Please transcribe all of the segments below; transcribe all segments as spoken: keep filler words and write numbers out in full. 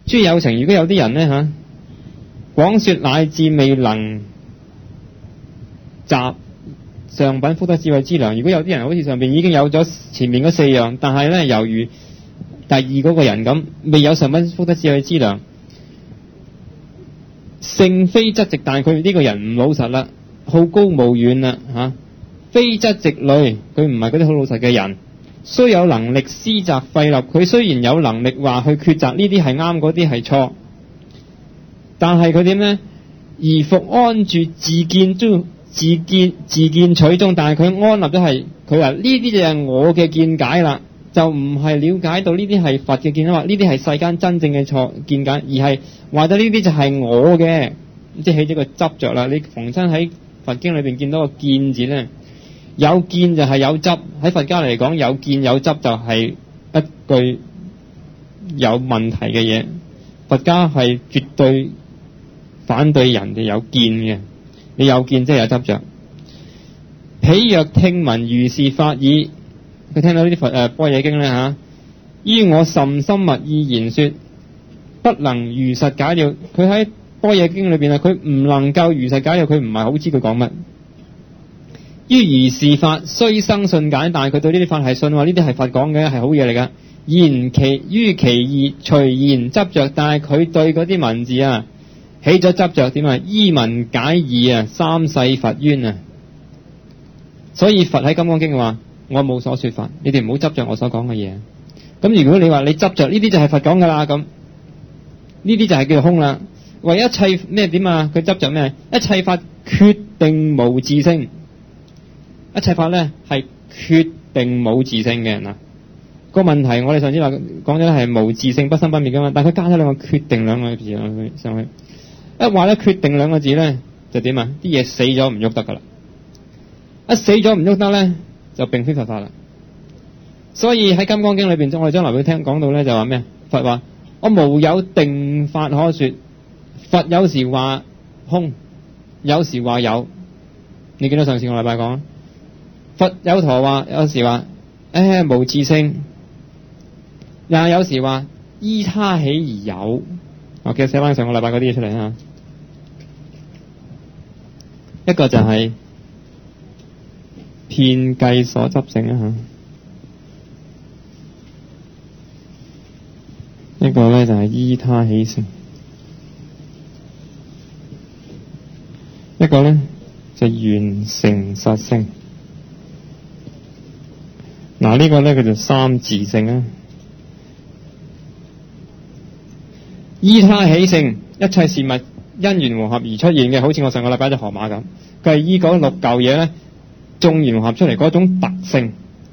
諸有情，如果有啲人咧嚇，廣說乃至未能集上品福德智慧之糧，如果有啲人好似上邊已經有咗前面嗰四樣，但係咧猶如第二嗰個人咁，未有上品福德智慧之糧，性非質直，但係佢呢個人唔老實啦，好高騖遠啦嚇，非質直慮，佢唔係嗰啲好老實嘅人。雖有能力施擇廢立，佢雖然有能力話去抉擇呢啲係啱，嗰啲係錯，但係佢點呢？而復安住自見中，自見自見取中，但係佢安立咗係佢話呢啲就係我嘅見解啦，就唔係了解到呢啲係佛嘅見解，話呢啲係世間真正嘅錯見解，而係話咗呢啲就係我嘅，即係起咗個執着啦。你逢親喺佛經裏邊見到個見字呢，有見就係有執，喺佛家嚟講，有見有執就係一句有問題嘅嘢。佛家係絕對反對人哋有見嘅，你有見即係有執着。彼若聽聞如是法已，佢聽到呢啲佛誒般若經咧嚇，於我甚深密意言說，不能如實解了。佢喺般若經裏邊啊，佢唔能夠如實解了，佢唔係好知佢講乜。於如是法雖生信解，但係佢對呢啲法係信話，呢啲係佛講嘅，係好嘢嚟噶。然其於其義隨言執着，但係佢對嗰啲文字啊起咗執着，點啊？依文解義啊，三世佛冤啊！所以佛喺金剛經嘅話，我冇所說法，你哋唔好執着我所講嘅嘢。咁如果你話你執着呢啲就係佛講噶啦，咁呢啲就係叫空啦。為一切咩點啊？佢執着咩？一切法決定無自性。一切法咧係決定冇自性嘅。嗱，個問題我哋上次話講咗咧係無自性不生不滅噶嘛，但係佢加咗兩個決定兩個字上去上去，一話咧決定兩個字咧就點啊？啲嘢死咗唔喐得噶啦，一死咗唔喐得咧就並非佛法啦。所以喺金剛經裏邊，我哋將來會聽講到咧就話咩？佛話我無有定法可說，佛有時話空，有時話有。你記得上次個禮拜講？佛有陀話，有時話誒無自性，又有時話依他起而有。我記得寫翻上個禮拜嗰啲嘢出嚟吓。一個就係遍計所執性啊吓，一個咧就係依他起性，一個咧就緣成實性。嗱，呢個咧佢就三自性啊。依他起性，一切事物因緣和合而出現嘅，好似我上個禮拜隻河馬咁，佢係依嗰六嚿嘢咧眾緣和合出嚟嗰種特性。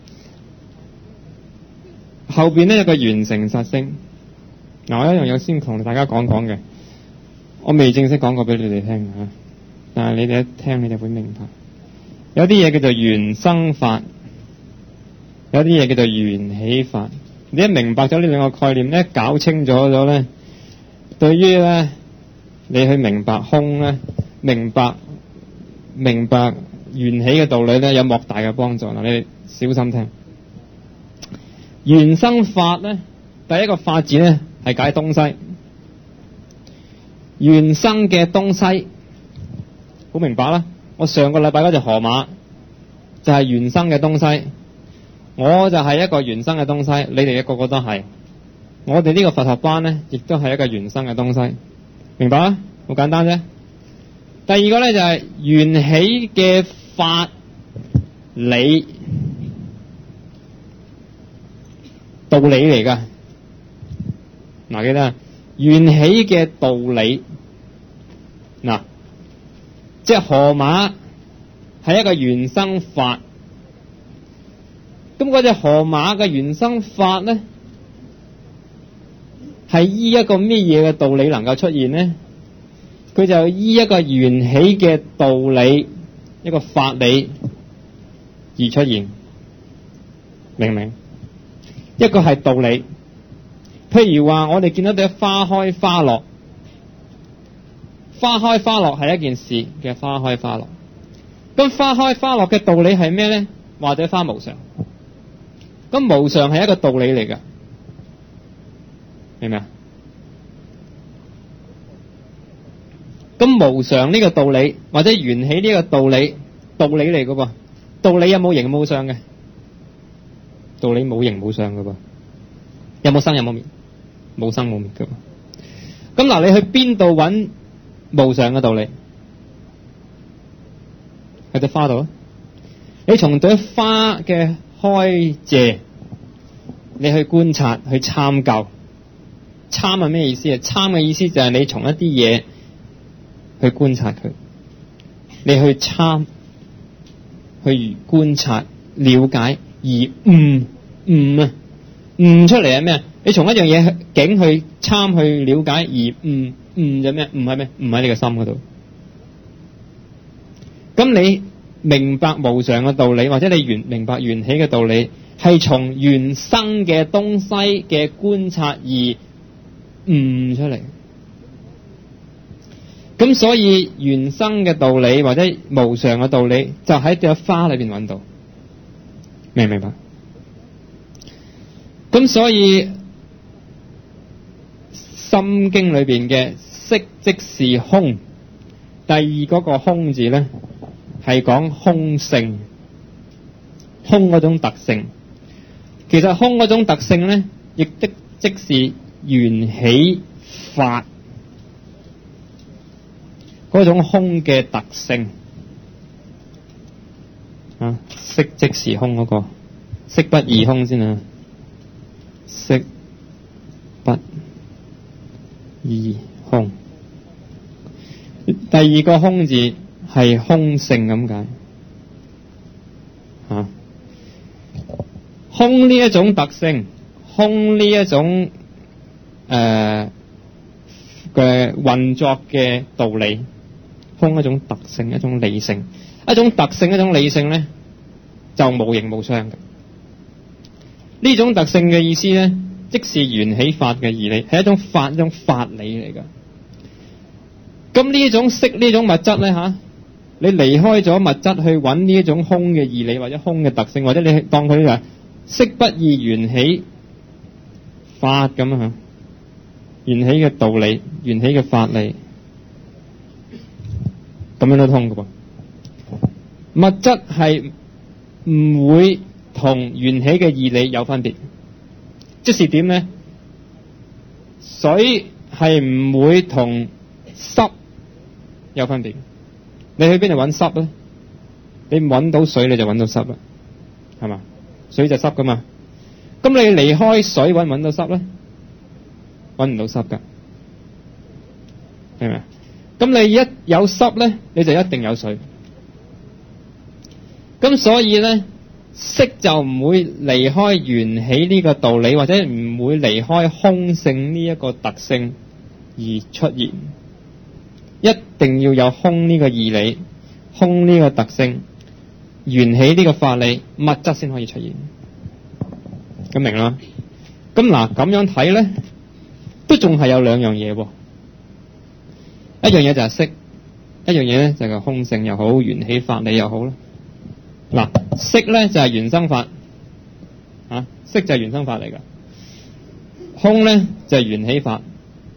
後邊咧有個緣成實性。嗱，我一樣有先同大家講講嘅，我未正式講過俾你哋聽啊，但係你哋一聽你就會明白。有啲嘢叫做緣生法，有啲嘢叫做緣起法。你一明白咗呢兩個概念咧，搞清楚咗咧，對於咧你去明白空咧，明白明白緣起嘅道理咧，有莫大嘅幫助。嗱，你哋小心聽。緣生法咧，第一個法字咧係解東西，緣生嘅東西好明白啦。我上個禮拜嗰隻河馬就係緣生嘅東西，我就係一個緣生嘅東西，你哋一個個都係。我哋呢個佛學班咧，亦都係一個緣生嘅東西，明白啦？好簡單啫。第二個咧就係緣起嘅法理道理嚟噶。嗱，記得緣起嘅道理。嗱，即係河馬係一個緣生法，咁嗰隻河馬嘅緣生法咧，係依一個咩嘢嘅道理能夠出現呢？佢就依一個緣起嘅道理，一個法理而出現，明唔明？一個係道理，譬如話我哋見到對花開花落，花開花落係一件事嘅，花開花落。咁花開花落嘅道理係咩呢？或者花無常，咁無常係一個道理嚟噶，明唔明啊？ 咁無常呢個道理或者緣起呢個道理，道理嚟嘅噃，道理有冇形冇相嘅？道理冇形冇相嘅噃，有冇生有冇滅？冇生冇滅嘅。咁嗱，你去邊度揾無常嘅道理？喺朵花度啊！你從朵花嘅開謝，你去觀察，去參究。參係咩意思啊？參嘅意思就係你從一啲嘢去觀察佢，你去參，去觀察、了解而悟悟啊，悟出嚟係咩啊？你從一樣嘢境去參去了解而悟悟就咩？悟係咩？悟喺你個心嗰度。咁你明白無常嘅道理，或者你緣明白緣起嘅道理，係從原生嘅東西嘅觀察而悟出嚟。咁所以原生嘅道理或者無常嘅道理，就喺朵花裏邊揾到，明唔明白？咁所以心經裏邊嘅色即是空，第二嗰個空字咧，係講空性，空嗰種特性。其實空嗰種特性咧，亦的即是緣起法嗰種空嘅特性啊。色即是空嗰個色不異空先啊，色不異空。第二個空字係空性咁解啊。空呢一種特性，空呢一種誒嘅運作嘅道理，空一種特性，一種理性，一種特性，一種理性咧，就無形無相嘅。呢種特性嘅意思咧，即是緣起法嘅義理，係一種法，一種法理嚟噶。咁呢一種色呢種物質咧吓，你離開咗物質去揾呢一種空嘅義理或者空嘅特性，或者你當佢係色不異緣起法咁啊，緣起嘅道理，緣起嘅法理，咁樣都通㗎噃。物質係唔會同緣起嘅義理有分別，即是點呢？水係唔會同濕有分別。你去邊度揾濕咧？你揾到水你就揾到濕啦，係嘛？水就濕噶嘛。咁你離開水揾唔揾到濕咧？揾唔到濕噶，係咪？咁你一有濕咧，你就一定有水。咁所以咧，色就唔會離開緣起呢個道理，或者唔會離開空性呢一個特性而出現。一定要有空呢個義理，空呢個特性，緣起呢個法理，物質先可以出現。咁明啦？咁嗱，咁樣睇咧，都仲係有兩樣嘢喎。一樣嘢就係色，一樣嘢咧就係空性又好，緣起法理又好啦。嗱，色咧就係原生法，啊，色就係原生法嚟噶。空咧就係緣起法。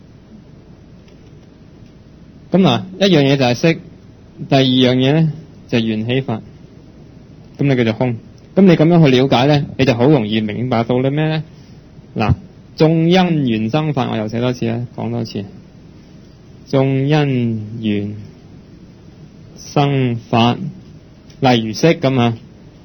咁嗱，一樣嘢就係色，第二樣嘢咧就係緣起法。咁你叫做空。咁你咁樣去了解咧，你就好容易明白到咧咩咧？嗱，眾因緣生法，我又寫多次啦，講多次。眾因緣生法，例如色咁啊。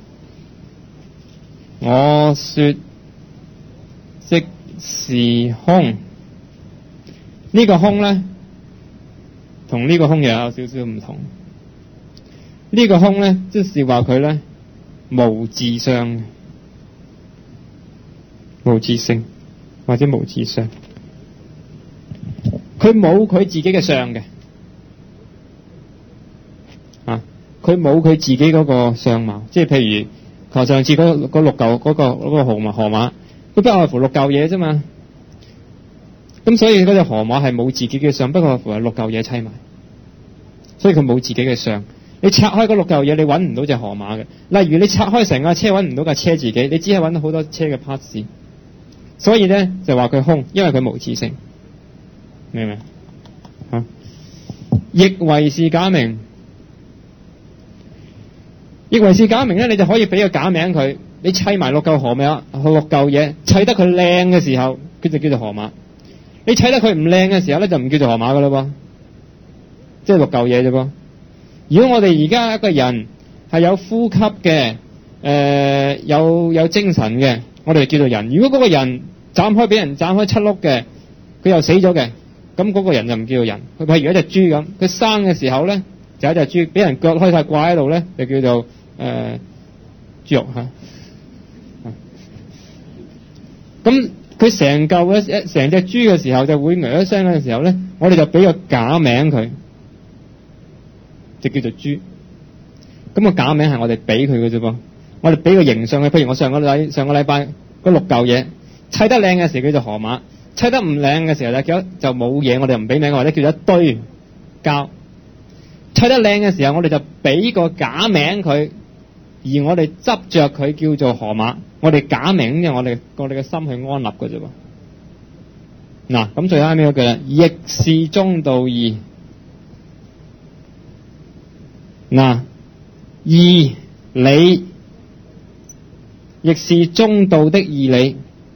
我說即是空，呢個空咧，同呢個空又有少少唔同。呢個空咧，即是話佢咧無自相、無自性或者無自相，佢冇佢自己嘅相嘅，啊，佢冇佢自己嗰個相貌，即係譬如頭上次嗰嗰六嚿嗰個嗰個河馬河馬，佢不外乎六嚿嘢啫嘛。咁所以嗰隻河馬係冇自己嘅相，不過外乎係六嚿嘢砌埋，所以佢冇自己嘅相。你拆開嗰六嚿嘢，你揾唔到隻河馬嘅。例如你拆開成架車，揾唔到架車自己，你只係揾到好多車嘅 parts。所以咧就話佢空，因為佢無自性，明唔明啊？ 亦為是假名。亦為是假名咧，你就可以俾個假名佢。你砌埋六嚿河馬，六嚿嘢砌得佢靚嘅時候，佢就叫做河馬。你砌得佢唔靚嘅時候咧，就唔叫做河馬噶啦噃。即係六嚿嘢啫噃。如果我哋而家一個人係有呼吸嘅，誒、呃、有有精神嘅，我哋就叫做人。如果嗰個人斬開俾人斬開七碌嘅，佢又死咗嘅，咁嗰個人就唔叫做人。佢譬如一隻豬咁，佢生嘅時候咧就一隻豬，俾人腳開晒掛喺度咧，就叫做誒、呃、豬肉嚇。咁佢成嚿嘅成隻豬嘅時候就會噏一聲嘅時候咧，我哋就俾個假名佢，就叫做豬。咁個假名係我哋俾佢嘅啫噃，我哋俾個形象嘅。譬如我上個禮上個禮拜嗰六嚿嘢砌得靚嘅時候叫做河馬，砌得唔靚嘅時候就叫就冇嘢，我哋唔俾名，或者叫做一堆膠。砌得靚嘅時候我哋就俾個假名佢，而我哋執着佢叫做河馬。我哋假名嘅，我哋我哋嘅心去安立嘅啫噃。嗱，咁最啱尾嗰句啦，亦是中道義。嗱，義理亦是中道的義理，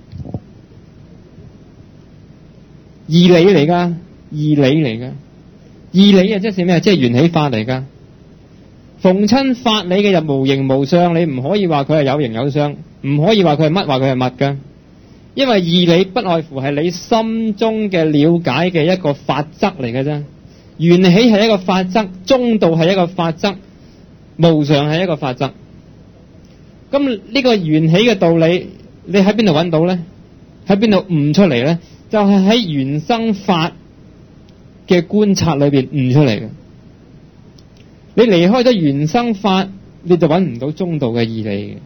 義理嚟噶，義理嚟噶，義理啊，即係咩？即係緣起法嚟噶。逢親法理嘅就無形無相，你唔可以話佢係有形有相，唔可以話佢係乜話佢係物噶。因為義理不外乎係你心中嘅了解嘅一個法則嚟嘅啫。緣起係一個法則，中道係一個法則，無常係一個法則。咁呢個緣起嘅道理，你喺邊度揾到咧？喺邊度悟出嚟咧？就係喺緣生法嘅觀察裏邊悟出嚟嘅。你離開咗緣生法，你就揾唔到中道嘅義理嘅。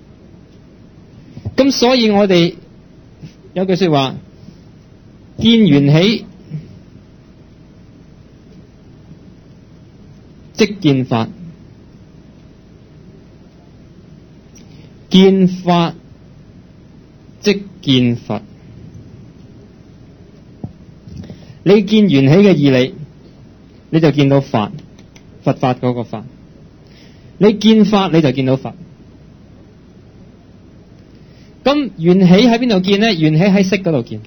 咁所以我哋有句說話，見緣起即見法，見法即見佛。你見緣起嘅義理，你就見到法，佛法嗰個法。你見法，你就見到佛。咁緣起喺邊度見呢？緣起喺色嗰度見。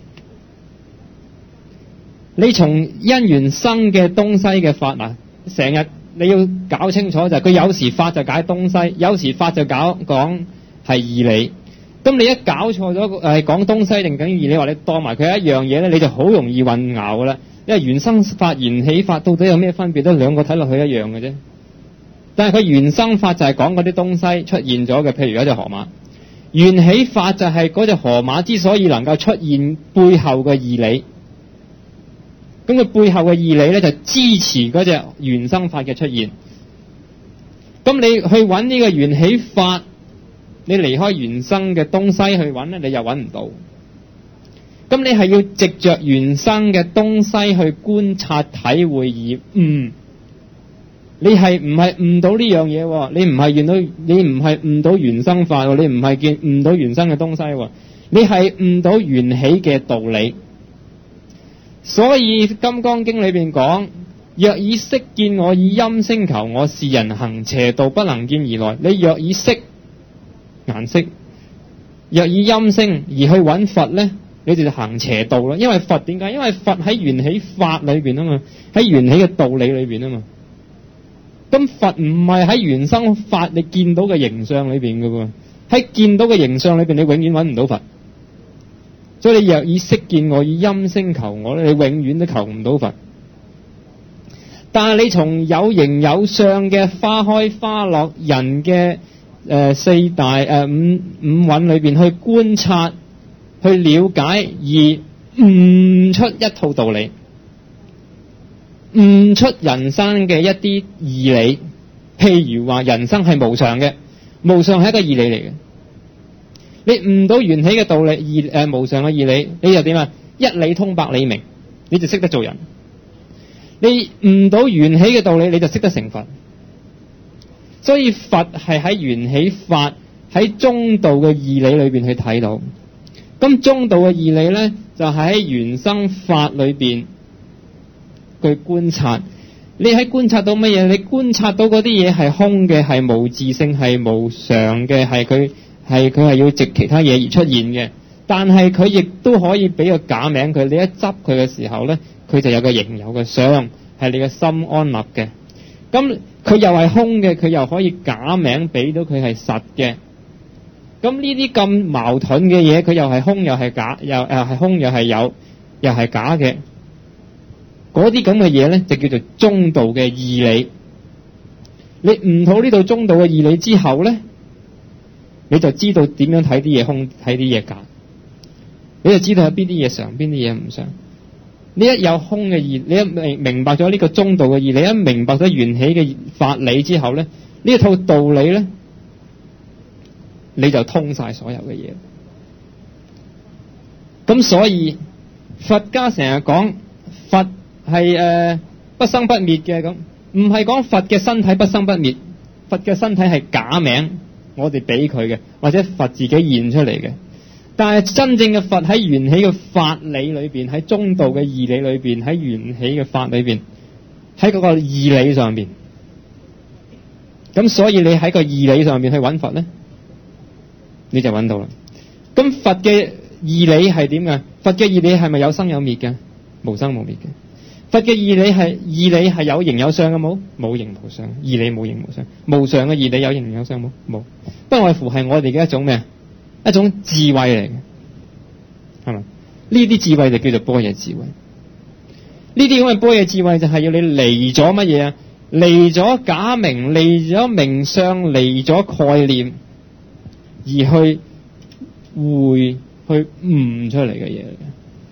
你從因緣生嘅東西嘅法嗱，成日你要搞清楚就係佢有時法就解東西，有時法就搞講係義理。咁你一搞錯咗誒講東西定緊義理，話你當埋佢係一樣嘢咧，你就好容易混淆噶啦。因為緣生法、緣起法到底有咩分別？都兩個睇落去一樣嘅啫。但係佢緣生法就係講嗰啲東西出現咗嘅，譬如一隻河馬。緣起法就係嗰隻河馬之所以能夠出現背後嘅義理。咁佢背後嘅義理咧就支持嗰隻緣生法嘅出現。咁你去揾呢個緣起法，你離開緣生嘅東西去揾咧，你又揾唔到。咁你係要藉着緣生嘅東西去觀察體會而悟。你係唔係悟到呢樣嘢？你唔係見到，你唔係悟到緣生法，你唔係見悟到緣生嘅東西，你係悟到緣起嘅道理。所以《金剛經》裏邊講，若以色見我，以音聲求我，是人行邪道，不能見而來。你若以色顏色，若以音聲而去揾佛呢，你就行邪道啦。因為佛點解？因為佛喺緣起法裏邊啊嘛，喺緣起嘅道理裏邊啊嘛。咁佛唔係喺緣生法你見到嘅形象裏邊嘅喎，喺見到嘅形象裏邊你永遠揾唔到佛。所以你若以色見我，以音聲求我咧，你永遠都求唔到佛。但係你從有形有相嘅花開花落人嘅誒、呃、四大誒、呃、五五蘊裏邊去觀察、去了解而悟出一套道理，悟出人生嘅一啲義理。譬如話人生係無常嘅，無常係一個義理嚟嘅。你悟到緣起嘅道理，義誒、呃、無常嘅義理，你就點啊？一理通百理明，你就識得做人。你悟到緣起嘅道理，你就識得成佛。所以佛係喺緣起法喺中道嘅義理裏邊去睇到。咁中道嘅義理咧，就喺緣生法裏邊去觀察， 你喺觀察到乜嘢？你觀察到嗰啲嘢係空嘅，係無自性，係無常嘅，係佢係佢係要藉其他嘢而出現嘅。但係佢亦都可以俾個假名佢，你一執佢嘅時候咧，佢就有個形有個相，係你嘅心安立嘅。咁佢又係空嘅，佢又可以假名俾到佢係實嘅。咁呢啲咁矛盾嘅嘢，佢又係空又係假，又又係空又係有，又係假嘅。嗰啲咁嘅嘢咧，就叫做中道嘅義理。你悟到呢度中道嘅義理之後咧，你就知道點樣睇啲嘢空，睇啲嘢假。你就知道有邊啲嘢常，邊啲嘢唔常。你一有空嘅義，你一明明白咗呢個中道嘅義理，一明白咗緣起嘅法理之後咧，呢一套道理咧，你就通晒所有嘅嘢。咁所以佛家成日講佛係誒、呃、不生不滅嘅，咁唔係講佛嘅身體不生不滅，佛嘅身體係假名，我哋俾佢嘅，或者佛自己現出嚟嘅。但係真正嘅佛喺緣起嘅法理裏邊，喺中道嘅義理裏邊，喺緣起嘅法裏邊，喺嗰個義理上邊。咁所以你喺個義理上邊去揾佛咧，你就揾到啦。咁佛嘅義理係點嘅？佛嘅義理係咪有生有滅嘅？無生無滅嘅。佛嘅義理係義理係有形有相嘅冇？冇形無相。義理冇形無相。無常嘅義理有形有相冇？冇。不外乎係我哋嘅一種咩啊？一種智慧嚟嘅，係咪？呢啲智慧就叫做般若智慧。呢啲咁嘅般若智慧就係要你離咗乜嘢啊？離咗假名，離咗名相，離咗概念，而去會去悟出嚟嘅嘢嚟嘅，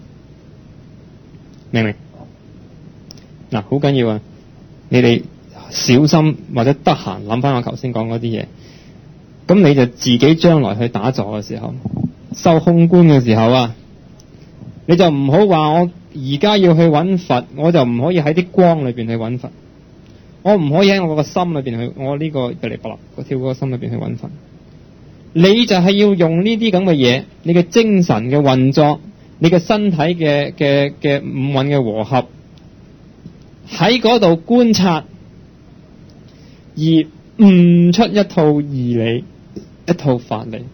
明唔明？嗱，好緊要啊！你哋小心或者得閒諗翻我頭先講嗰啲嘢。咁你就自己將來去打坐嘅時候，修空觀嘅時候啊，你就唔好話我而家要去揾佛，我就唔可以喺啲光裏邊去揾佛，我唔可以喺我個心裏邊去，我呢個噼里啪啦個跳嗰個心裏邊去揾佛。你就係要用呢啲咁嘅嘢，你嘅精神嘅運作，你嘅身體嘅嘅嘅五蘊嘅和合，喺嗰度觀察，而悟出一套義理，一套法理。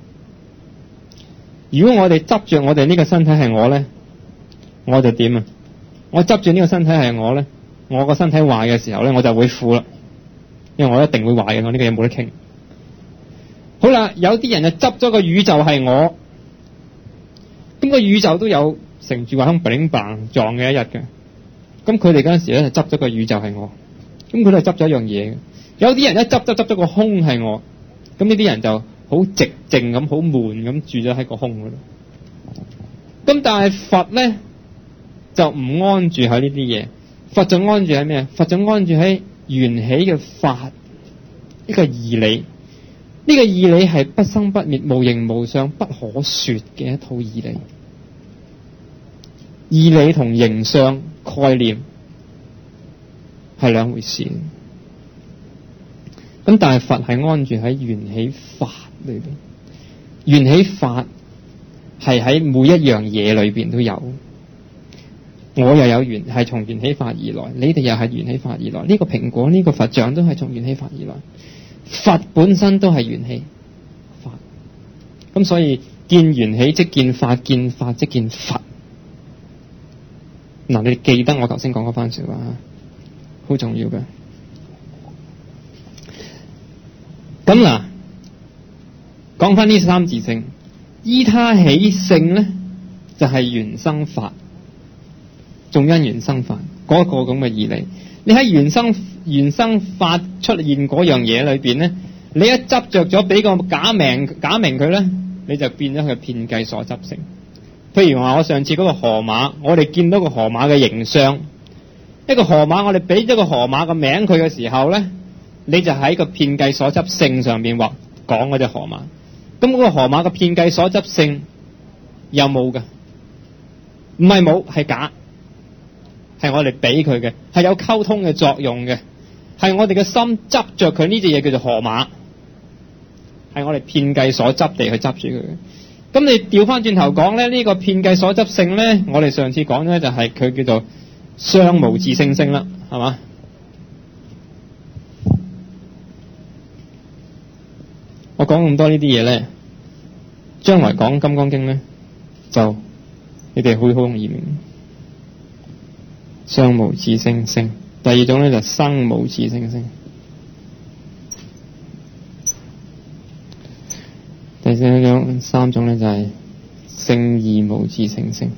如果我哋執住我哋呢個身體係我咧，我就點啊？我執住呢個身體係我咧，我個身體壞嘅時候咧，我就會苦啦，因為我一定會壞嘅，我呢個嘢冇得傾。好啦，有啲人就執咗個宇宙係我，咁個宇宙都有成住壞空 bling bang 撞嘅一日嘅，咁佢哋嗰陣時咧就執咗個宇宙係我，咁佢哋係執咗一樣嘢嘅。有啲人一執執執咗個空係我，咁呢啲人就好寂靜咁，好悶咁住咗喺個空嗰度。咁但係佛咧就唔安住喺呢啲嘢，佛就安住喺咩？佛就安住喺緣起嘅法，呢個義理。呢個義理係不生不滅、無形無相、不可說嘅一套義理。義理同形相概念係兩回事。咁但係佛係安住喺緣起法裏邊，緣起法係喺每一樣嘢裏邊都有。我又有緣，係從緣起法而來，你哋又係緣起法而來。呢、這個蘋果，呢、這個佛像都係從緣起法而來。佛本身都係緣起法，咁所以見緣起即見法，見法即見佛。嗱，你哋記得我頭先講嗰番說話，好重要嘅。咁嗱，講翻呢三自性，依他起性咧，就係、是、緣生法，眾因緣生法嗰、那個咁嘅義理。你喺緣生緣生法出現嗰樣嘢裏邊咧，你一執着咗俾個假名假名佢咧，你就變咗佢遍計所執性。譬如話我上次嗰個河馬，我哋見到個河馬嘅形象，一個河馬我哋俾咗個河馬個名佢嘅時候咧，你就喺個遍計所執性上邊話講嗰隻河馬。咁嗰個河馬嘅遍計所執性有冇㗎？唔係冇，係假。係我哋俾佢嘅，係有溝通嘅作用嘅，係我哋嘅心執着佢呢隻嘢叫做河馬，係我哋遍計所執地去執住佢嘅。咁你調翻轉頭講咧，呢個遍計所執性咧，我哋上次講咧就係佢叫做相無自性性啦，係嘛？ 講咁多呢啲嘢咧，將來講《金剛經》咧，就你哋會好容易明。相無自性性，第二種咧就生無自性性，第四種三種咧就係性異無自性性。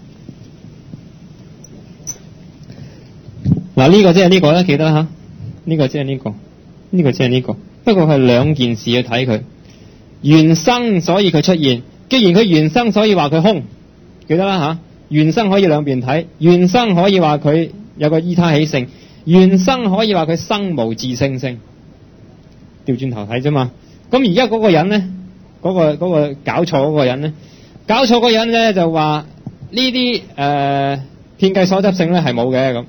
嗱，呢個即係呢個咧，記得吓，呢個即係呢個，呢個即係呢個。不過係兩件事去睇佢，原生所以佢出現。既然佢原生，所以話佢空，記得啦吓。原生可以兩邊睇，原生可以話佢有個依他起性，原生可以話佢生無自性性。調轉頭睇啫嘛。咁而家嗰個人咧，嗰、嗰個嗰、嗰個搞錯嗰個人咧，搞錯嗰個人咧就話呢啲誒遍計所執性咧係冇嘅咁。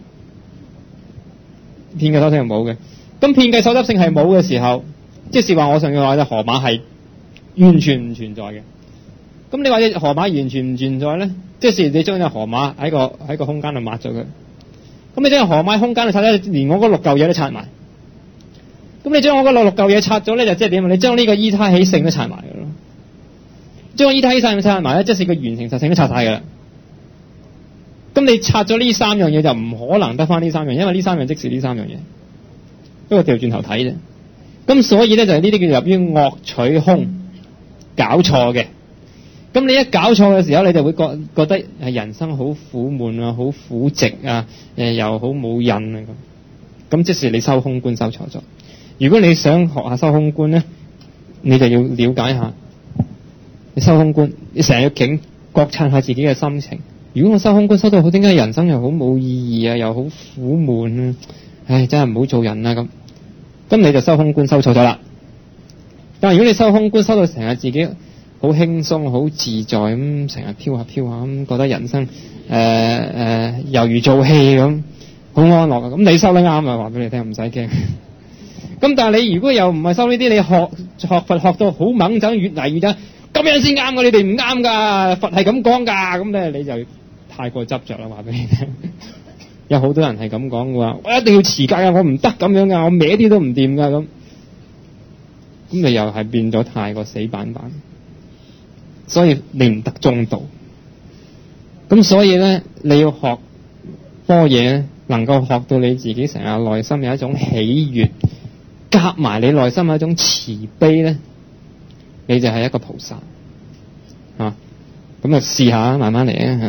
遍計所執性係冇嘅，咁遍計所執性係冇嘅時候，即是話我上次話嘅河馬係完全唔存在嘅。咁你話隻河馬完全唔存在咧，即是你將隻河馬喺個喺個空間度抹咗佢，咁你將隻河馬喺空間度拆咗，連我嗰六嚿嘢都拆埋。咁你將我嗰六六嚿嘢拆咗咧，就即係點啊？你將呢個依他起性都拆埋嘅咯，將個依他起性拆埋咧，即是個原成實性都拆晒嘅啦。咁你拆咗呢三樣嘢就唔可能得翻呢三樣，因為呢三樣即是呢三樣嘢。不過掉轉頭睇啫。咁所以咧就係呢啲叫入於惡取空，搞錯嘅。咁你一搞錯嘅時候，你就會覺覺得係人生好苦悶啊，好苦寂啊，誒又好冇癮啊咁。咁即是你修空觀修錯咗。如果你想學下修空觀咧，你就要了解下你修空觀，你成日警覺察下自己嘅心情。如果我修空觀修到好，點解人生又好冇意義啊，又好苦悶啊？唉，真係唔好做人啊咁。咁你就修空觀修錯咗啦。但係如果你修空觀修到成日自己好輕鬆、好自在咁，成日飄下飄下咁，覺得人生誒誒猶如做戲咁，好安樂啊！咁你修得啱啊，話俾你聽，唔使驚。咁但係你如果又唔係修呢啲，你學學佛學到好猛整，越嚟越真，咁樣先啱㗎，你哋唔啱㗎，佛係咁講㗎，咁咧你就太過執着啦，話俾你聽。有好多人係咁講嘅話，我一定要持戒啊，我唔得咁樣㗎，我歪啲都唔掂㗎咁。咁你又係變咗太過死板板，所以你唔得中道。咁所以咧，你要學科嘢咧，能夠學到你自己成日內心有一種喜悅，夾埋你內心有一種慈悲咧，你就係一個菩薩啊！咁就試下，慢慢嚟啊！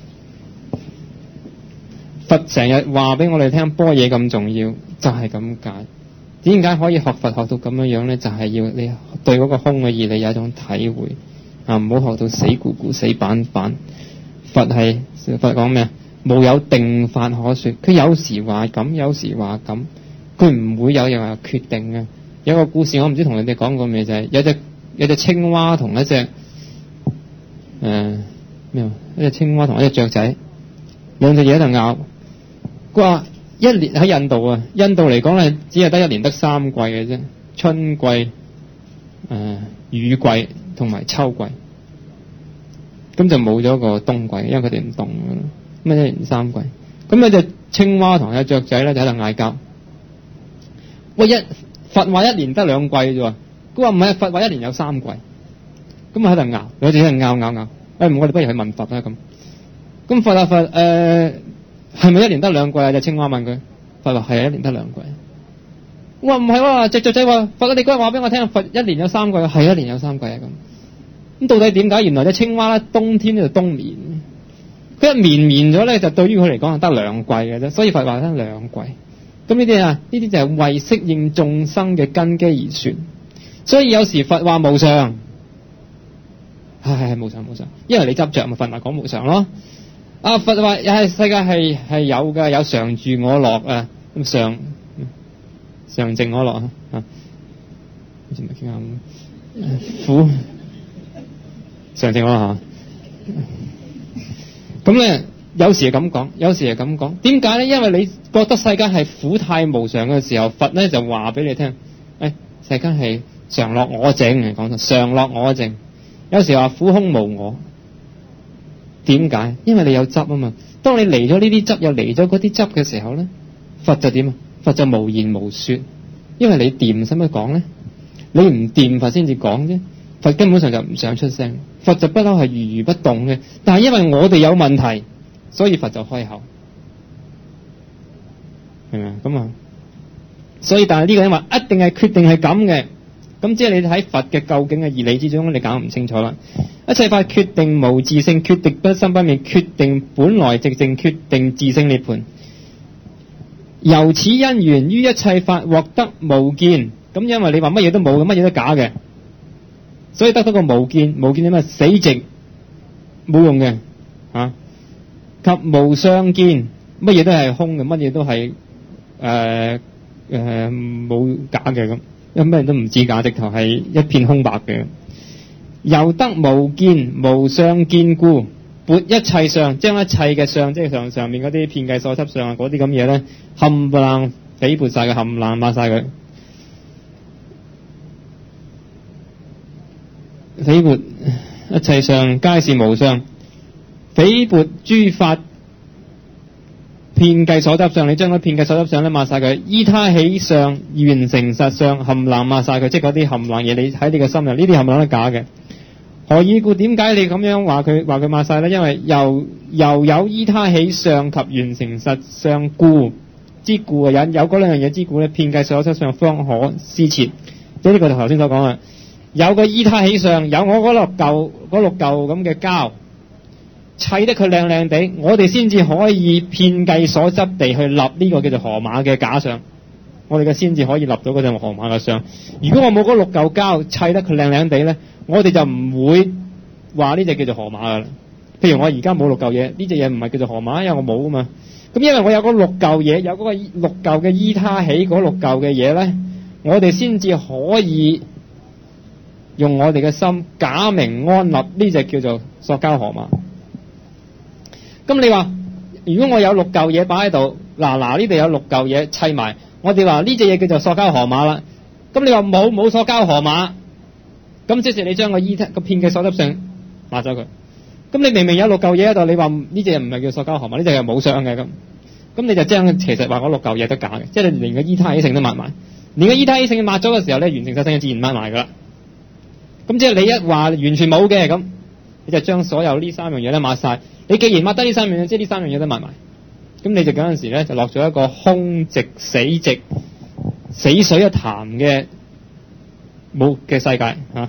佛成日話俾我哋聽，般若咁重要，就係咁解。點解可以學佛學到咁樣樣咧？就係、是、要你對嗰個空嘅義理有一種體會啊！唔好學到死咕咕、死板板。佛係佛講咩啊？無有定法可說，佢有時話咁，有時話咁，佢唔會有任何決定嘅。有個故事我唔知同你哋講過未，就係、是、有隻有隻青蛙同一隻誒咩啊？一隻青蛙同一隻雀仔，兩隻嘢喺度拗。佢話一年喺印度啊，印度嚟講咧，只係得一年得三季嘅啫，春季、誒、呃、雨季同埋秋季，咁就冇咗個冬季，因為佢哋唔凍嘅咯。咁一年三季，咁有隻青蛙同隻雀仔咧就喺度嗌交。喂，一佛話一年得兩季啫喎，佢話唔係，佛話一年有三季，咁啊喺度拗，兩隻喺度拗拗拗。誒、哎，我哋不如去問佛啦咁。咁佛啊佛誒。呃係咪一年得兩季啊？隻青蛙問佢，佛話係啊，一年得兩季。我話唔係喎，隻雀仔話佛啊，你嗰日話俾我聽，佛一年有三季，係一年有三季啊咁。咁到底點解？原來隻青蛙咧冬天咧就冬眠，佢一眠眠咗咧，就對於佢嚟講係得兩季嘅啫。所以佛話得兩季。咁呢啲啊，呢啲就係為適應眾生嘅根基而說。所以有時佛話無常，係係係無常無常，因為你執着咪佛咪講無常咯。啊！佛話又係世界係係有嘅，有常住我樂啊，咁常常靜我樂啊，好似唔係幾啱。苦常靜我樂嚇，咁咧有時係咁講，有時係咁講。點解咧？因為你覺得世界係苦態無常嘅時候，佛咧就話俾你聽，誒、哎、世界係常樂我淨嚟講，常樂我淨。有時話苦空無我。點解？因為你有執啊嘛。當你離咗呢啲執，又離咗嗰啲執嘅時候咧，佛就點啊？佛就無言無說。因為你掂，使乜講咧？ 你唔掂佛先至講啫，佛根本上就唔想出聲，佛就不嬲係如如不動嘅。但係因為我哋有問題，所以佛就開口，係咪啊？咁啊，所以但係呢個因為一定係決定係咁嘅，咁即係你喺佛嘅究竟嘅義理之中，你搞唔清楚啦。一切法決定無自性，決定不生不滅，決定本來寂靜，決定自性涅槃。由此因緣於一切法獲得無見，咁因為你話乜嘢都冇嘅，乜嘢都假嘅，所以得到個無見。無見係咩？死寂，冇用嘅啊。及無相見，乜嘢都係空嘅，乜嘢都係誒誒冇假嘅咁，因為乜嘢都唔知假，直頭係一片空白嘅。由得無見無相見故，撥一切相，將一切嘅相，即係上上面嗰啲遍計所執相啊，嗰啲咁嘢咧，冚唪唥匪撥晒佢，冚唪唥抹晒佢。匪撥一切相，皆是無相。匪撥諸法遍計所執相，你將嗰遍計所執相咧抹晒佢，依他起相，緣成實相，冚唪唥抹晒佢，即係嗰啲冚唪唥嘢，你喺你嘅心入，呢啲冚唪唥都假嘅。何以故？點解你咁樣話佢話佢抹晒咧？因為由由有依他起相及緣成實相故之故啊，有有嗰兩樣嘢之故咧，遍計所執相方可施設。即係呢個就頭先所講啦，有個依他起相，有我嗰六嚿嗰六嚿咁嘅膠砌得佢靚靚地，我哋先至可以遍計所執地去立呢個叫做河馬嘅假相，我哋嘅先至可以立到嗰隻河馬嘅相。如果我冇嗰六嚿膠砌得佢靚靚地咧，我哋就唔會話呢隻叫做河馬噶啦。譬如我而家冇六嚿嘢，呢隻嘢唔係叫做河馬，因為我冇啊嘛。咁因為我有嗰六嚿嘢，有嗰個六嚿嘅依他起嗰六嚿嘅嘢咧，我哋先至可以用我哋嘅心假名安立呢隻叫做塑膠河馬。咁你話如果我有六嚿嘢擺喺度，嗱嗱呢度有六嚿嘢砌埋，我哋話呢隻嘢叫做塑膠河馬啦。咁你話冇冇塑膠河馬？咁即係你將個依他個遍計所執相抹咗佢。咁你明明有六嚿嘢喺度，你話呢隻唔係叫塑膠河馬，呢隻係冇相嘅咁。咁你就將其實話嗰六嚿嘢都假嘅，即係你連個依他起性都抹埋，連個依他起性抹咗嘅時候咧，緣成實性就自然抹埋噶啦。咁即係你一話完全冇嘅咁，你就將所有呢三樣嘢咧抹晒。你既然抹得呢三樣嘢，即係呢三樣嘢都抹埋，咁你就嗰陣時咧就落咗一個空寂死寂死水一潭嘅冇嘅世界啊！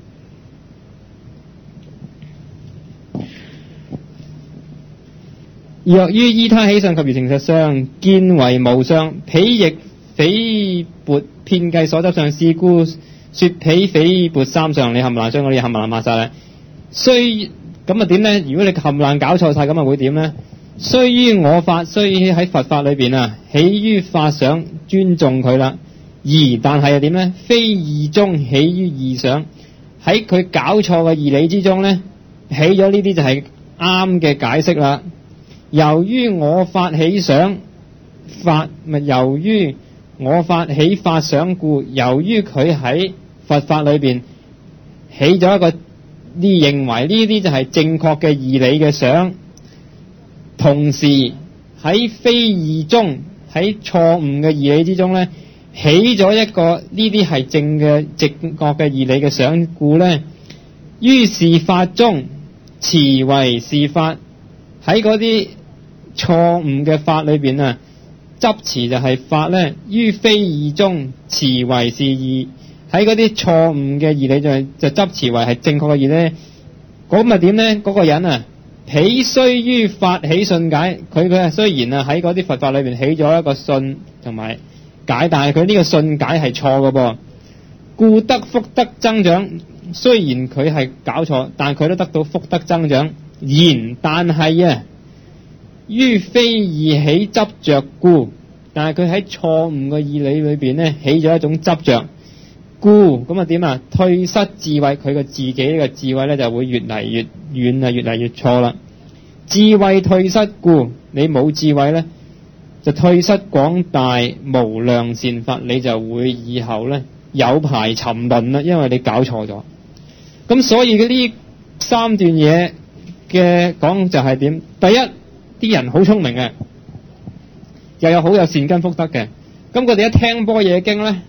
若於依他起相及緣成實相見為無相，彼亦匪撥遍計所執相，是故說彼匪撥三相。你冚唪唥將嗰啲冚唪唥抹晒啦。雖咁啊點咧？如果你冚唪唥搞錯晒，咁啊會點咧？雖於我法，雖喺佛法裏邊啊，起於法想尊重佢啦。而但係又點咧？非義中起於義想，喺佢搞錯嘅義理之中咧，起咗呢啲就係啱嘅解釋啦。由於我法起想法，咪由於我法起法想故，由於佢喺佛法裏邊起咗一個，你認為呢啲就係正確嘅義理嘅想，同時喺非義中喺錯誤嘅義理之中咧，起咗一個呢啲係正嘅正確嘅義理嘅想故咧，於是法中持為是法，喺嗰啲錯誤嘅法裏邊啊，執持就係法咧，於非義中持為是義，喺嗰啲錯誤嘅義理就就執持為係正確嘅義咧，咁咪點咧？嗰、那個人啊，彼雖於法起信解，佢佢雖然啊喺嗰啲佛法裏邊起咗一個信同埋解，但係佢呢個信解係錯嘅噃，故得福德增長。雖然佢係搞錯，但係佢都得到福德增長。然但係啊，於非義起執着故，但係佢喺錯誤嘅義理裏邊咧起咗一種執着，故咁啊點啊？退失智慧，佢個自己呢個智慧咧就會越嚟越遠啊，越嚟越錯啦。智慧退失故，你冇智慧咧，就退失廣大無量善法，你就會以後咧有排沉淪啦，因為你搞錯咗。咁所以呢三段嘢嘅講就係點？第一，啲人好聰明嘅，又有好有善根福德嘅，咁佢哋一聽般若經咧，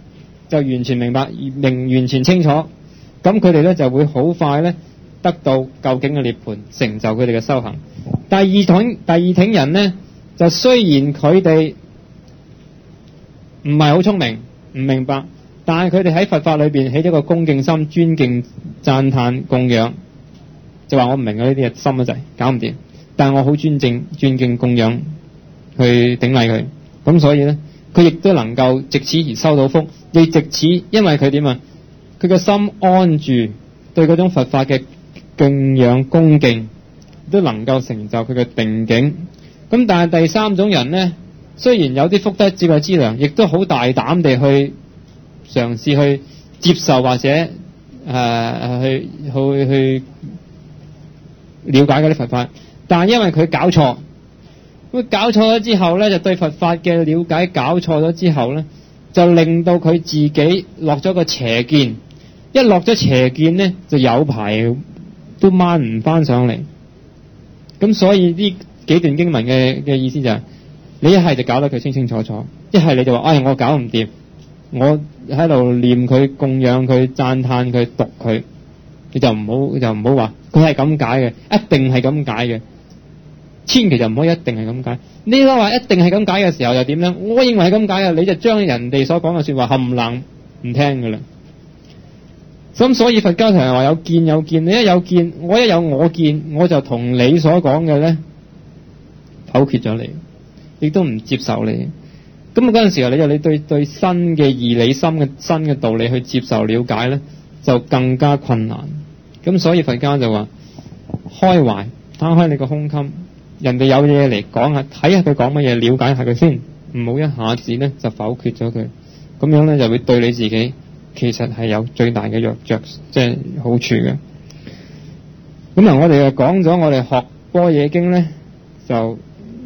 就完全明白明完全清楚，咁佢哋咧就會好快咧得到究竟嘅涅槃，成就佢哋嘅修行。第二挺第二挺人咧，就雖然佢哋唔係好聰明唔明白，但係佢哋喺佛法裏邊起咗個恭敬心，尊敬讚歎供養，就話我唔明啊，呢啲嘢深得滯，搞唔掂，但係我好尊敬尊敬供養去頂禮佢，咁所以咧佢亦都能夠藉此而收到福，亦藉此因為佢點啊，佢個心安住，對嗰種佛法嘅敬仰恭敬都能夠成就佢嘅定境。咁但係第三種人咧，雖然有啲福德智慧資糧，亦都好大膽地去嘗試去接受或者誒、呃、去去去了解嗰啲佛法，但係因為佢搞錯，咁搞錯咗之後咧，就對佛法嘅了解搞錯咗之後咧，就令到佢自己落咗個邪見，一落咗邪見咧，就有排都掹唔翻上嚟。咁所以呢幾段經文嘅嘅意思就係、是，你一係就搞得佢清清楚楚，一係你就話，哎，我搞唔掂，我喺度念佢、供養佢、讚歎佢、讀佢，你就唔好就唔好話佢係咁解嘅，一定係咁解嘅，千祈就唔可以一定係咁解。你如果話一定係咁解嘅時候又點咧？我認為係咁解嘅，你就將人哋所講嘅說話冚唪唥唔聽噶啦。咁所以佛教成日話有見有見，你一有見，我一有我見，我就同你所講嘅咧否決咗你，亦都唔接受你。咁嗰陣時候，你就你對對新嘅義理、新嘅新嘅道理去接受了解咧，就更加困難。咁所以佛家就話開懷，打開你個胸襟，人哋有嘢嚟講下，睇下佢講乜嘢，了解下佢先，唔好一下子咧就否決咗佢。咁樣咧就會對你自己其實係有最大嘅藥着，即係好處嘅。咁啊，我哋就講咗，我哋學般若經咧，就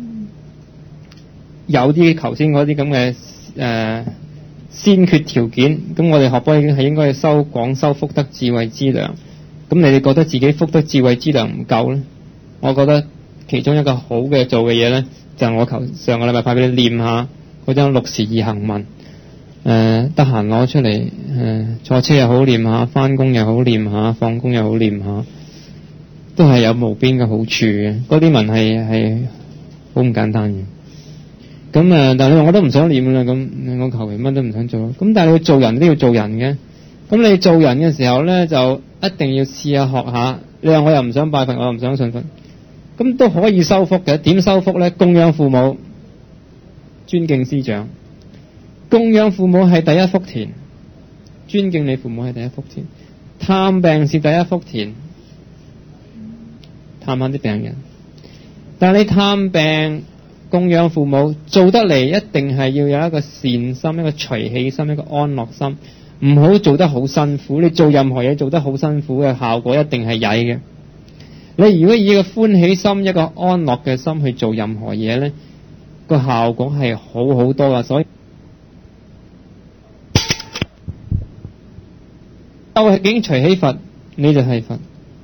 有啲頭先嗰啲咁嘅誒先決條件。咁我哋學般若經係應該要修廣修福德智慧資糧。咁你哋覺得自己福德智慧資糧唔夠咧？我覺得其中一個好嘅做嘅嘢咧，就係、是、我求上個禮拜派俾你念下嗰張六時易行文。誒得閒攞出嚟，誒、呃、坐車又好念下，翻工又好念下，放工又好念下，都係有無邊嘅好處嘅。嗰啲文係係好唔簡單嘅。咁誒、呃，但係我都唔想念啦。咁我求其乜都唔想做。咁但係你要做人都要做人嘅。咁你做人嘅時候咧，就一定要試下學下。你話我又唔想拜佛，我又唔想信佛，咁都可以修福嘅。點修福咧？供養父母，尊敬師長。供養父母係第一福田，尊敬你父母係第一福田，探病是第一福田，探下啲病人。但係你探病供養父母做得嚟，一定係要有一個善心，一個隨喜心，一個安樂心，唔好做得好辛苦。你做任何嘢做得好辛苦嘅效果一定係曳嘅。你如果以一個歡喜心，一個安樂嘅心去做任何嘢咧，個效果係好好多噶。所以究竟隨喜佛，你就係佛。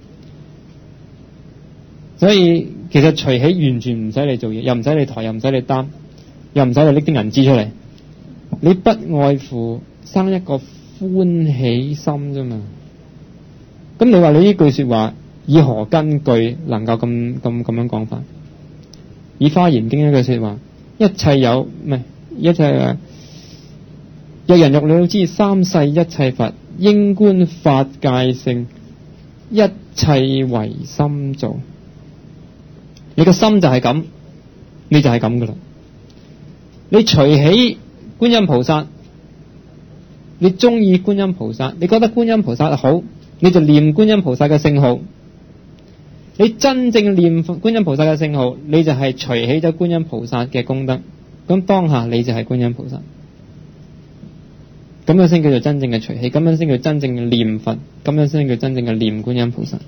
所以其實隨喜完全唔使你做嘢，又唔使你抬，又唔使你擔，又唔使你拎啲銀紙出嚟。你不外乎生一個歡喜心啫嘛。咁你話你呢句說話以何根據能夠咁咁咁樣講法？以華嚴經一句說話，一切有唔係一切誒，若人欲了知三世一切佛，應觀法界性，一切唯心造。你個心就係咁，你就係咁噶啦。你隨喜觀音菩薩，你中意觀音菩薩，你覺得觀音菩薩好，你就念觀音菩薩嘅聖號。你真正念觀音菩薩嘅聖號，你就係隨喜咗觀音菩薩嘅功德。咁當下你就係觀音菩薩。咁樣先叫做真正嘅隨喜，咁樣先叫真正嘅念佛，咁樣先叫真正嘅念觀音菩薩。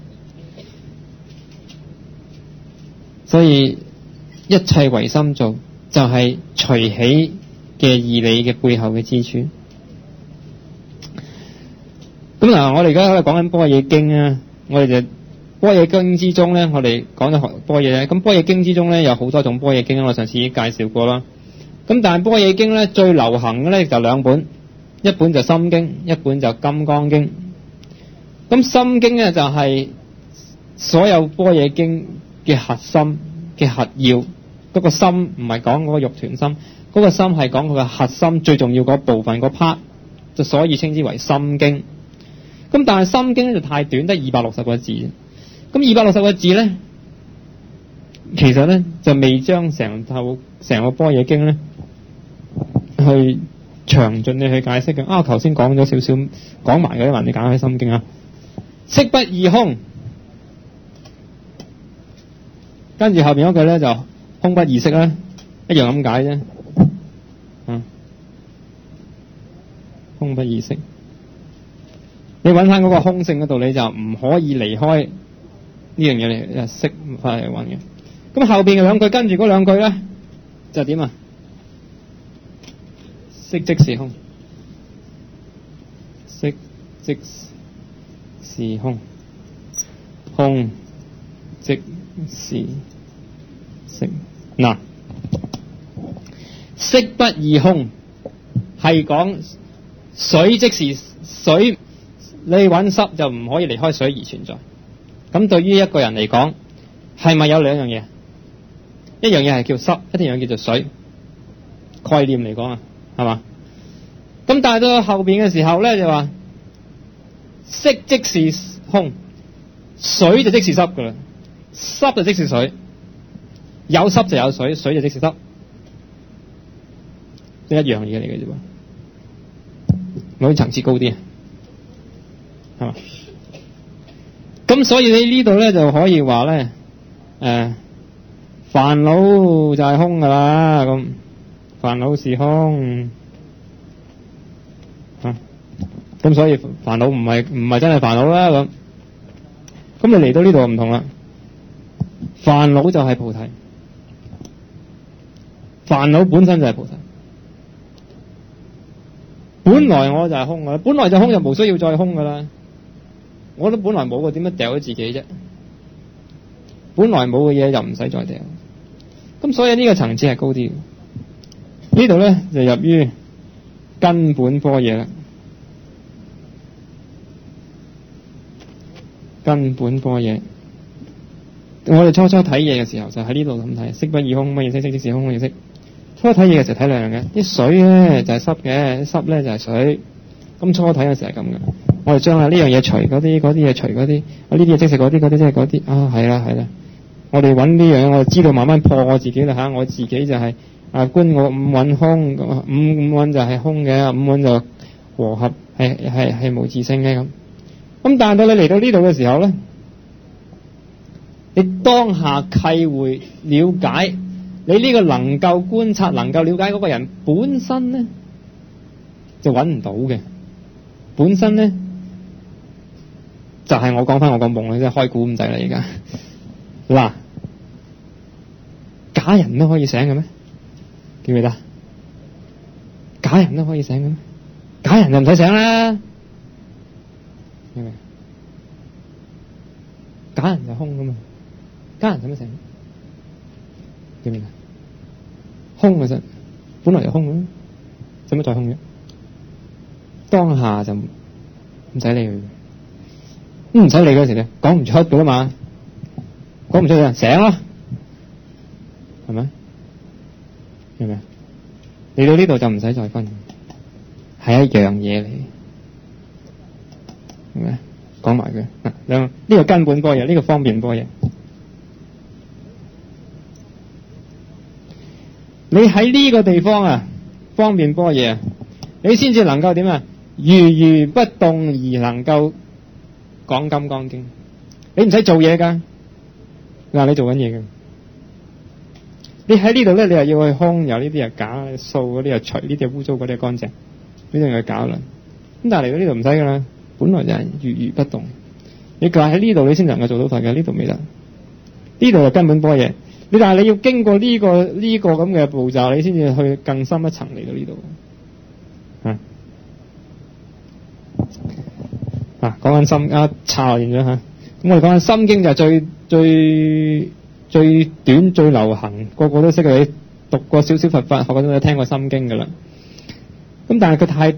所以一切唯心造，就係、是、隨喜嘅義理嘅背後嘅支柱。咁嗱，我哋而家喺度講緊般若經啊，我哋就般若經之中咧，我哋講咗般若咧。咁般若經之中咧有好多種般若經，我上次已經介紹過啦。咁但係般若經咧最流行嘅咧就兩本。 一本就心經，一本就金剛經。咁心經咧就係所有般若經嘅核心嘅核要，嗰個心唔係講嗰個肉團心，嗰個心係講佢嘅核心最重要嗰部分嗰 part， 就所以稱之為心經。咁但係心經就太短，得二百六十個字。咁二百六十個字咧，其實咧就未將成套成個般若經咧去詳盡地去解釋嘅。啊，頭先講咗少少，講埋嗰啲話，你解開心經啊。色不異空，跟住後邊嗰句咧就空不異色啦，一樣咁解啫。嗯，空不異色。你揾翻嗰個空性嗰度，你就唔可以離開呢樣嘢嚟，色翻嚟揾嘅。咁後邊嘅兩句跟住嗰兩句咧，就點啊？色即是空，色即是空，空即是色。嗱，色不異空係講水即是水。你揾濕就唔可以離開水而存在。咁對於一個人嚟講，係咪有兩樣嘢？一樣嘢係叫濕，一樣嘢叫做水。概念嚟講啊，係嘛？咁但係到後邊嘅時候咧，就話色即是空，水就即是濕噶啦，濕就即是水，有濕就有水，水就即是濕，都一樣嘢嚟嘅啫喎，某啲層次高啲啊。係嘛？咁所以你呢度咧就可以話咧，誒、呃，煩惱就係空噶啦，咁煩惱是空，啊，咁所以煩惱唔係唔係真係煩惱啦，咁，咁你嚟到呢度唔同啦，煩惱就係菩提，煩惱本身就係菩提，本來我就係空噶啦，本來就空就無需要再空噶啦。我都本來冇嘅，點樣掉咗自己啫？本來冇嘅嘢就唔使再掉。咁所以呢個層次係高啲。呢度咧就入於根本般若啦。根本般若，我哋初初睇嘢嘅時候就喺呢度咁睇，色不異空，乜嘢色？色即是空，乜嘢色？初睇嘢嘅時候睇兩樣嘅，啲水咧就係濕嘅，濕咧就係水。咁初睇嘅時候係咁嘅。我哋將啊呢樣嘢除嗰啲，嗰啲嘢除嗰啲，啊呢啲嘢即係嗰啲，嗰啲即係嗰啲，啊係啦係啦。我哋揾呢樣嘢，我就知道慢慢破我自己啦嚇。我自己就係、是、啊觀我五蘊空，五五蘊就係空嘅，五蘊就和合係係係無自性嘅咁。咁但係到你嚟到呢度嘅時候咧，你當下契會了解，你呢個能夠觀察、能夠了解嗰個人本身咧，就揾唔到嘅。本身咧。就係我講翻我個夢啦，即係開估咁滯啦。而家嗱，假人都可以醒嘅咩？記唔記得？假人都可以醒嘅咩？假人就唔使醒啦，明唔明？假人就空噶嘛，假人使乜醒？記唔記得？空其實本來就空嘅，使乜再空嘅？當下就唔使理佢。唔使理嗰時咧，講唔出嘅啦嘛，講唔出嘅醒咯，係咪？明唔明？嚟到呢度就唔使再分，係一樣嘢嚟，係咪？講埋佢嗱，兩呢個根本般若，呢個方便般若。你喺呢個地方啊，方便般若，你先至能夠點啊？如如不動而能夠講金剛經，你唔使做嘢噶，嗱你做緊嘢嘅，你喺呢度咧，你又要去空，由呢啲又假，掃嗰啲又除，呢啲污糟嗰啲又乾淨，呢啲又搞啦。咁但係嚟到呢度唔使噶啦，本來就係如如不動。你話喺呢度你先能夠做到佛嘅，呢度未得，呢度就根本般若。你但係你要經過呢、這個呢、這個咁嘅步驟，你先至去更深一層嚟到呢度。啊！啊，講緊心啊，抄完咗吓。咁我哋講緊心經就係最最最短最流行，個個都識嘅。你讀過少少佛法，學過都聽過心經噶啦。咁但係佢太短，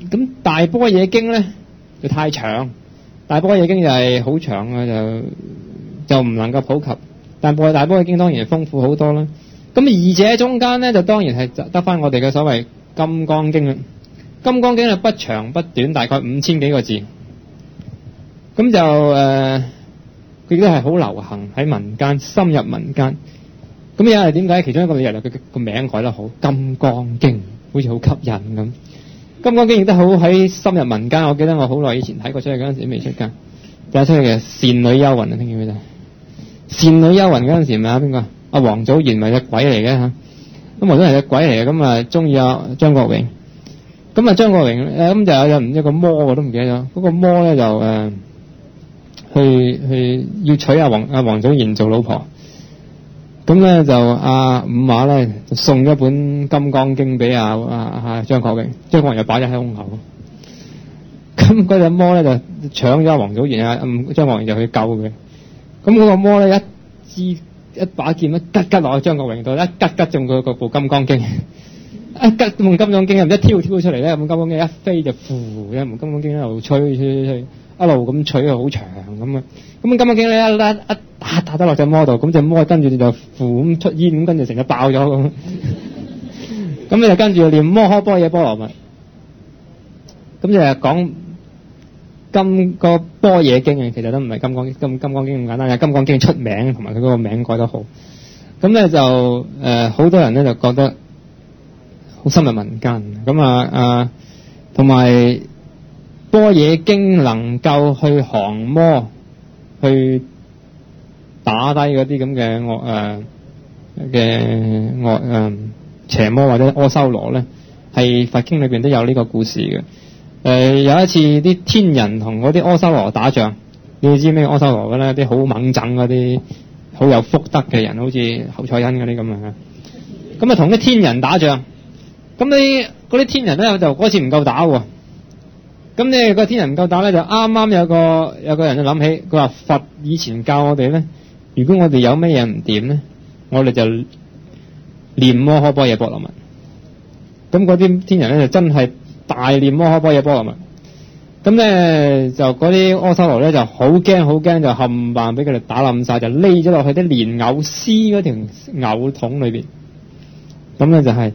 咁大般若經咧就太長，大般若經就係好長啊，就就唔能夠普及。但係大般若經當然係豐富好多啦。咁二者中間咧就當然係得翻我哋嘅所謂金剛經啦。金剛經係不長不短，大概五千幾個字。咁就誒，佢都係好流行喺民間，深入民間。咁又係點解？其中一個理由就佢個名改得好，金剛經，好似好吸引咁。金剛經亦都好喺深入民間。我記得我好耐以前睇過出去嗰陣時未出街，就出去嘅《倩女幽魂》啊，聽見未？《倩女幽魂》嗰陣時咪啊邊個？阿王祖賢咪隻鬼嚟嘅嚇。咁王祖賢係隻鬼嚟嘅，咁啊中意阿張國榮。咁啊張國榮誒咁就有有唔一個魔我都唔記得咗。嗰個魔咧就誒去去要娶阿王阿王祖賢做老婆。咁咧就阿五馬咧就送咗本《金剛經》俾阿阿阿張國榮，張國榮又擺咗喺胸口。咁嗰隻魔咧就搶咗阿王祖賢啊，張國榮就去救佢。咁嗰個魔咧一支一把劍一吉吉落去張國榮度，一吉吉中佢嗰部《金剛經》，一吉部《金剛經》一挑挑出嚟咧，部《金剛經》一飛就呼，一部《金剛經》一路吹吹吹，一路咁吹到好長咁啊！咁《金剛經》咧一一一打打得落隻魔度，咁隻魔跟住就呼咁出煙，咁跟住成日爆咗咁。咁你就跟住念摩訶般若波羅蜜，咁就係講金個般若經啊，其實都唔係金剛金金剛經咁簡單，係金剛經出名，同埋佢嗰個名改得好。咁咧就誒好、呃、多人咧就覺得好深入民間。咁啊啊，同埋般若經能夠去降魔，去打低嗰啲咁嘅惡誒嘅惡誒邪魔或者阿修羅咧，係佛經裏邊都有呢個故事嘅。誒、呃、有一次啲天人同嗰啲阿修羅打仗，你知咩阿修羅嘅咧？啲好猛整嗰啲好有福德嘅人，好似侯賽因嗰啲咁啊。咁啊同啲天人打仗，咁你嗰啲天人咧就嗰次唔夠打喎。咁你個天人唔夠打咧，就啱啱有個有個人就諗起，佢話佛以前教我哋咧，如果我哋有乜嘢唔掂咧，我哋就念摩訶般若波羅蜜。咁嗰啲天人咧就真係大念摩訶般若波羅蜜。咁咧就嗰啲阿修羅咧就好驚好驚，就冚唪唥俾佢哋打冧晒，就匿咗落去啲蓮藕絲嗰條藕筒裏邊。咁咧就係、是。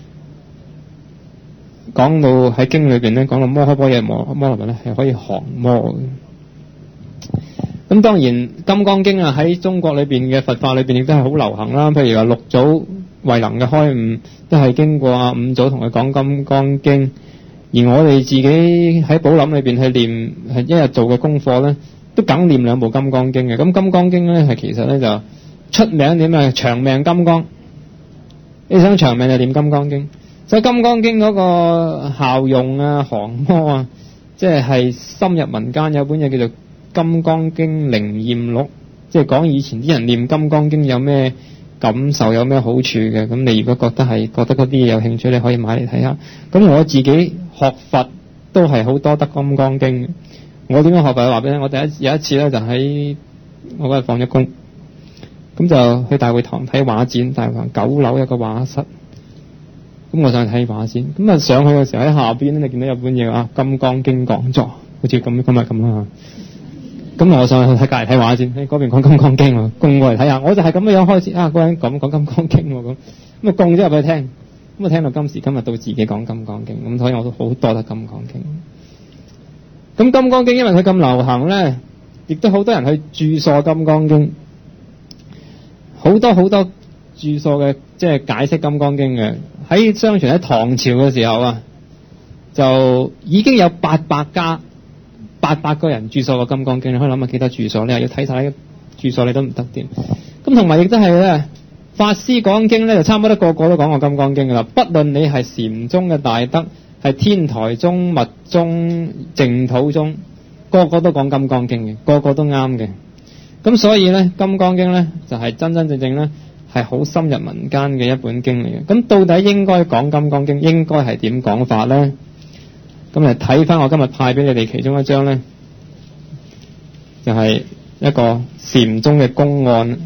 講到喺經裏邊咧，講到摩訶般若摩摩羅蜜咧係可以降魔嘅。咁當然《金剛經》啊喺中國裏邊嘅佛法裏邊亦都係好流行啦。譬如話六祖慧能嘅開悟都係經過啊五祖同佢講《金剛經》，而我哋自己喺寶林裏邊去念係一日做嘅功課咧，都梗念兩部《金剛經》嘅。咁《金剛經》咧係其實咧就出名點啊？長命金剛，你想長命就念《金剛經》。所以《金剛經》嗰個效用啊、降魔啊，即係係深入民間。有本嘢叫做《金剛經靈驗錄》，即係講以前啲人念《金剛經》有咩感受，有咩好處嘅。咁你如果覺得係覺得嗰啲嘢有興趣，你可以買嚟睇下。咁我自己學佛都係好多得《金剛經》嘅。我點樣學佛？話俾你聽，我第一有一次咧就喺我嗰日放咗工，咁就去大會堂睇畫展，大會堂九樓有個畫室。咁我上去睇畫先，咁啊上去嘅時候喺下邊咧，你見到有本嘢啊《金剛經講座》，好似咁今日咁啦。咁我上去睇隔籬睇畫先，喺嗰邊講《金剛經》喎，供過嚟睇下。我就係咁樣樣開始啊，嗰個人咁講《金剛經》喎，咁咁啊供咗入去聽，咁啊聽到今時今日到自己講《金剛經》，咁所以我都好多得《金剛經》。咁《金剛經》因為佢咁流行咧，亦都好多人去注疏《金剛經》，好多好多注疏嘅，即係解釋《金剛經》嘅。喺相傳喺唐朝嘅時候啊，就已經有八百家、八百個人注疏個《金剛經》。你可以諗下幾多注疏？你又要睇晒啲注疏，你都唔得掂。咁同埋亦都係咧，法師講經咧，就差唔多個個都講過《金剛經》噶啦。不論你係禪宗嘅大德，係天台宗、密宗、淨土宗，個個都講《金剛經》嘅，個個都啱嘅。咁所以咧，《金剛經》咧就係、是、真真正正咧。係好深入民間嘅一本經嚟嘅。咁到底應該講《金剛經》應該係點講法咧？咁嚟睇翻我今日派俾你哋其中一張咧，就係、是、一個禪宗嘅公案。呢、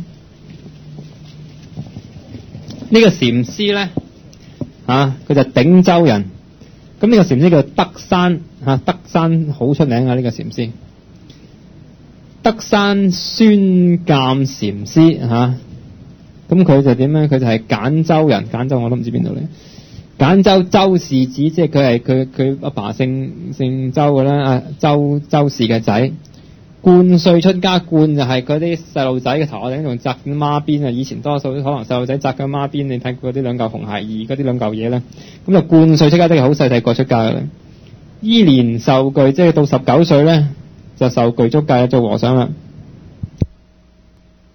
這個禪師咧，啊，佢就鼎州人， 咁呢個禪師叫德山嚇、啊，德山好出名啊！呢、這個禪師，德山宣鑑禪師嚇。咁、啊、佢就點咧？佢就係簡州人，簡州我都唔知邊度嚟。簡州周氏子，即係佢係佢佢阿爸姓姓周嘅啦，啊周周氏嘅仔。冠歲出家，冠就係嗰啲細路仔嘅頭，我哋仲紮緊孖辮啊！以前多數可能細路仔紮緊孖辮，你睇過啲兩嚿紅孩兒嗰啲兩嚿嘢咧，咁就冠歲出家，即係好細細個出家嘅啦。依年受具，即係到十九歲咧就受具足戒做和尚啦。